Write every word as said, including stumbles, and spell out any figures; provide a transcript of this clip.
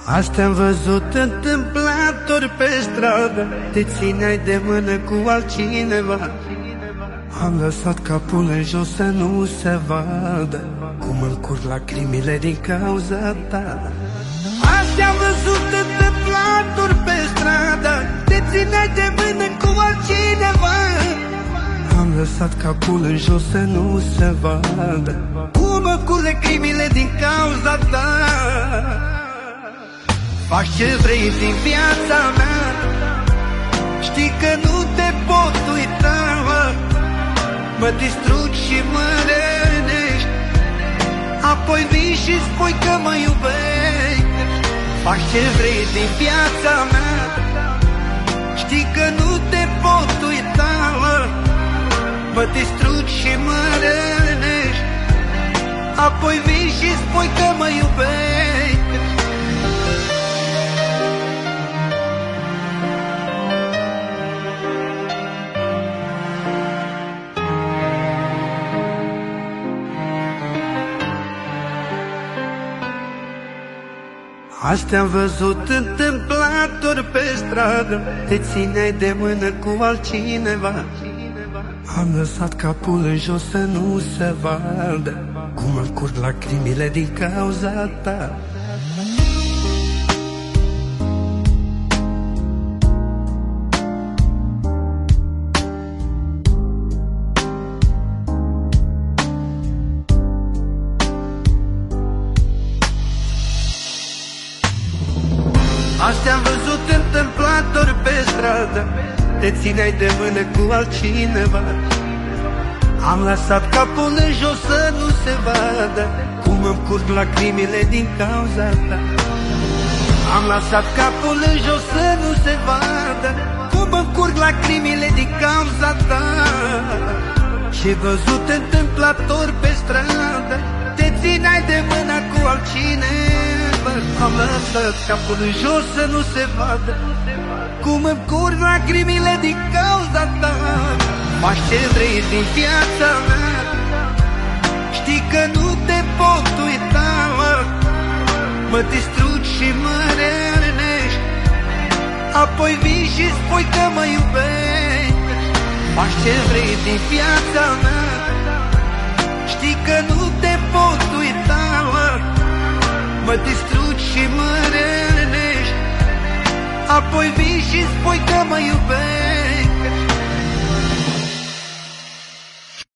Asta am văzut întâmplător pe stradă, te țineai de mână cu altcineva. Am lăsat capul în jos să nu se vadă cum îmi curg lacrimile din cauza ta. Asta am văzut întâmplător pe stradă, te țineai de mână cu altcineva. Am lăsat capul în jos să nu se vadă cum îmi curg lacrimile din cauza ta. Faci ce vrei din viața mea, știi că nu te pot uita, mă. Mă distrugi și mă rănești, apoi vii și spui că mă iubești. Faci ce vrei din viața mea, știi că nu te pot uita, mă. Mă distrugi și mă rănești, apoi vii și spui că mă iubești. Asta am văzut întâmplător pe stradă, te țineai de mână cu altcineva. Am lăsat capul în jos să nu se vadă cum îmi curg lacrimile din cauza ta. Asta am văzut întâmplător pe stradă, te țineai de mână cu altcineva. Am lăsat capul în jos să nu se vadă cum îmi curg lacrimile din cauza ta. Am lăsat capul în jos să nu se vadă cum îmi curg lacrimile din cauza ta. Și văzut întâmplător pe stradă, te țineai de mână cu altcineva. Am lăsat capul în jos să nu se vadă cum îmi curg lacrimile din cauza ta. Faci ce vrei din viața mea, știi că nu te pot uita, mă. Mă distrugi și mă rănești, apoi vii și spui că mă iubești. Faci ce vrei din viața mea, știi că nu te pot uita, mă. Mă distrugi și mă rănești, apoi vii și spui că mă iubești.